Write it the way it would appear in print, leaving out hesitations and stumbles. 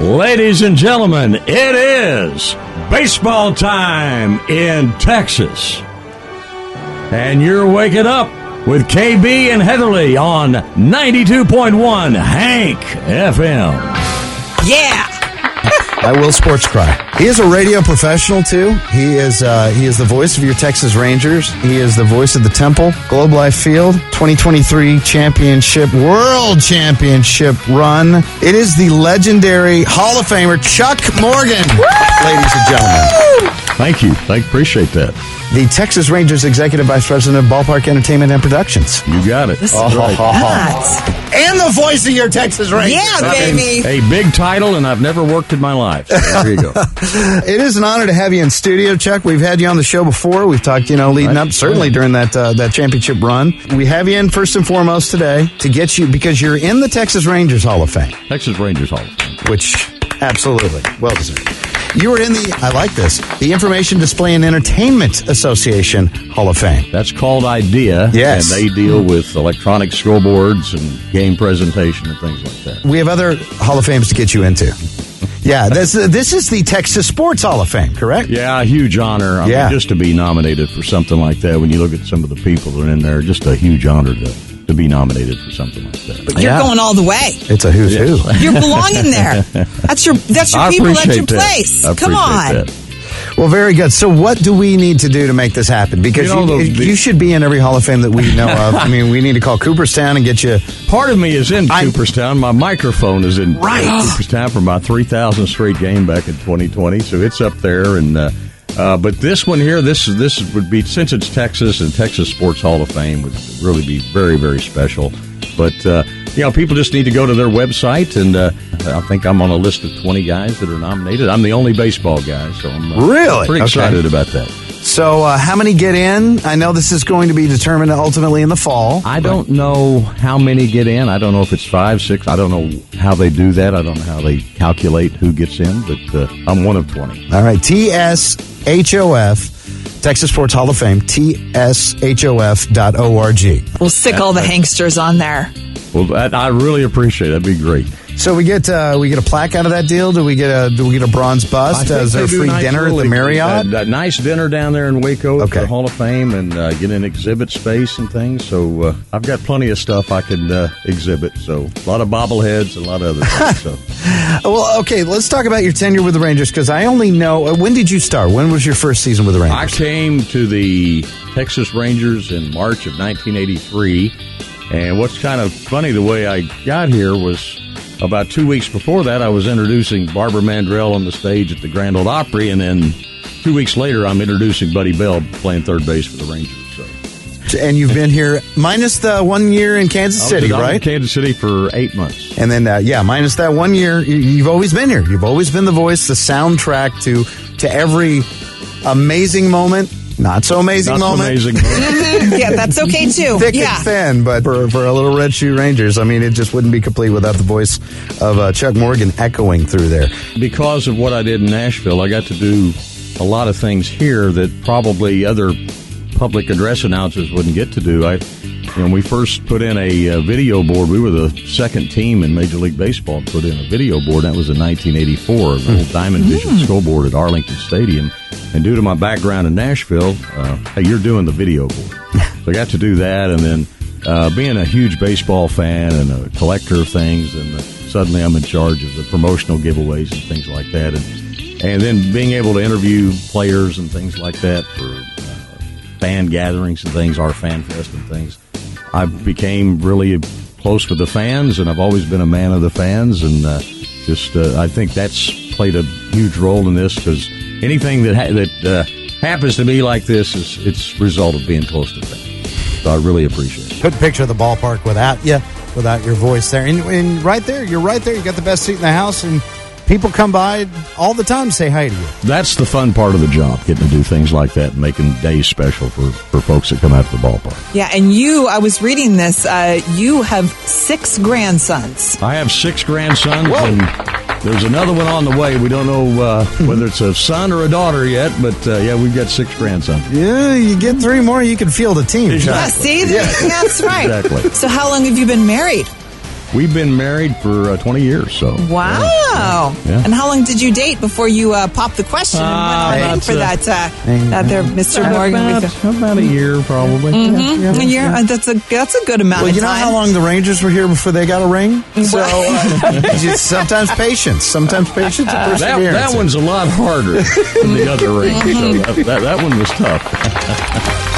Ladies and gentlemen, it is baseball time in Texas. And you're waking up with KB and Heatherly on 92.1 Hank FM. Yeah. I will sports cry. He is a radio professional too. He is the voice of your Texas Rangers. He is the voice of the Temple, Globe Life Field, 2023 World Championship run. It is the legendary Hall of Famer Chuck Morgan, ladies and gentlemen. Thank you. I appreciate that. The Texas Rangers Executive Vice President of Ballpark Entertainment and Productions. You got it. And the voice of your Texas Rangers. Yeah, baby. A big title, and I've never worked in my life. So there you go. It is an honor to have you in studio, Chuck. We've had you on the show before. We've talked, leading up, certainly during that championship run. We have you in first and foremost today to get you, because you're in the Texas Rangers Hall of Fame. Texas Rangers Hall of Fame. Which, absolutely, well deserved. You were in the Information Display and Entertainment Association Hall of Fame. That's called IDEA. Yes. And they deal with electronic scoreboards and game presentation and things like that. We have other Hall of Fames to get you into. Yeah, this is the Texas Sports Hall of Fame, correct? Yeah, a huge honor. I mean, just to be nominated for something like that, when you look at some of the people that are in there, just a huge honor to be nominated for something like that. But you're going all the way. It's a who's who. You're belonging there. That's your people. That's your place. Come on. That. Well, very good. So what do we need to do to make this happen? Because you should be in every Hall of Fame that we know of. I mean, we need to call Cooperstown and get you. Part of me is in Cooperstown. My microphone is in Cooperstown for my 3,000th straight game back in 2020. So it's up there. And but this one here, this would be, since it's Texas and Texas Sports Hall of Fame, would really be very, very special. But, people just need to go to their website, and I think I'm on a list of 20 guys that are nominated. I'm the only baseball guy, so I'm pretty excited about that. So how many get in? I know this is going to be determined ultimately in the fall. I don't know how many get in. I don't know if it's 5, 6. I don't know how they do that. I don't know how they calculate who gets in, but I'm one of 20. All right, TSHOF, Texas Sports Hall of Fame, TSHOF.org. We'll stick all the Hanksters on there. Well, I really appreciate it. That'd be great. So we get a plaque out of that deal. Do we get a bronze bust? Is there a free dinner at the Marriott? A nice dinner down there in Waco at the Hall of Fame, and get an exhibit space and things. So I've got plenty of stuff I can exhibit. So a lot of bobbleheads and a lot of other things. So. Well, okay, let's talk about your tenure with the Rangers, because I only know, when did you start? When was your first season with the Rangers? I came to the Texas Rangers in March of 1983. And what's kind of funny, the way I got here was about 2 weeks before that, I was introducing Barbara Mandrell on the stage at the Grand Ole Opry, and then 2 weeks later, I'm introducing Buddy Bell playing third base for the Rangers. So. And you've been here minus the 1 year in Kansas City, right? I was in Kansas City for 8 months. And then, minus that 1 year, you've always been here. You've always been the voice, the soundtrack to every amazing moment. Not so amazing moment. Yeah, that's okay too. Thick and thin, but for a little Red Shoe Rangers, I mean, it just wouldn't be complete without the voice of Chuck Morgan echoing through there. Because of what I did in Nashville, I got to do a lot of things here that probably other public address announcers wouldn't get to do. When we first put in a video board, we were the second team in Major League Baseball to put in a video board. That was in 1984, a little Diamond Vision scoreboard at Arlington Stadium. And due to my background in Nashville, hey, you're doing the video board. So I got to do that, and then being a huge baseball fan and a collector of things, and suddenly I'm in charge of the promotional giveaways and things like that. And then being able to interview players and things like that for fan gatherings and things, our fan fest and things. I became really close with the fans, and I've always been a man of the fans, and I think that's played a huge role in this, because anything that happens to me like this it's a result of being close to fans. So I really appreciate it. Couldn't picture the ballpark without your voice there. And right there, you're right there. You got the best seat in the house, and people come by all the time to say hi to you. That's the fun part of the job, getting to do things like that and making days special for folks that come out to the ballpark. Yeah, and I was reading this, you have 6 grandsons. I have 6 grandsons, and there's another one on the way. We don't know whether it's a son or a daughter yet, but we've got 6 grandsons. Yeah, you get 3 more, you can field a team. Exactly. Yeah, see? Yeah. That's right. Exactly. So how long have you been married? we've been married for 20 years. So Wow. Yeah. And how long did you date before you popped the question and went on for that there, Mr. Morgan? About a year, probably. A year? That's a good amount Well, of you know time. how long the Rangers were here before they got a ring? So it's sometimes patience and perseverance. That one's a lot harder than the other ring. So that one was tough.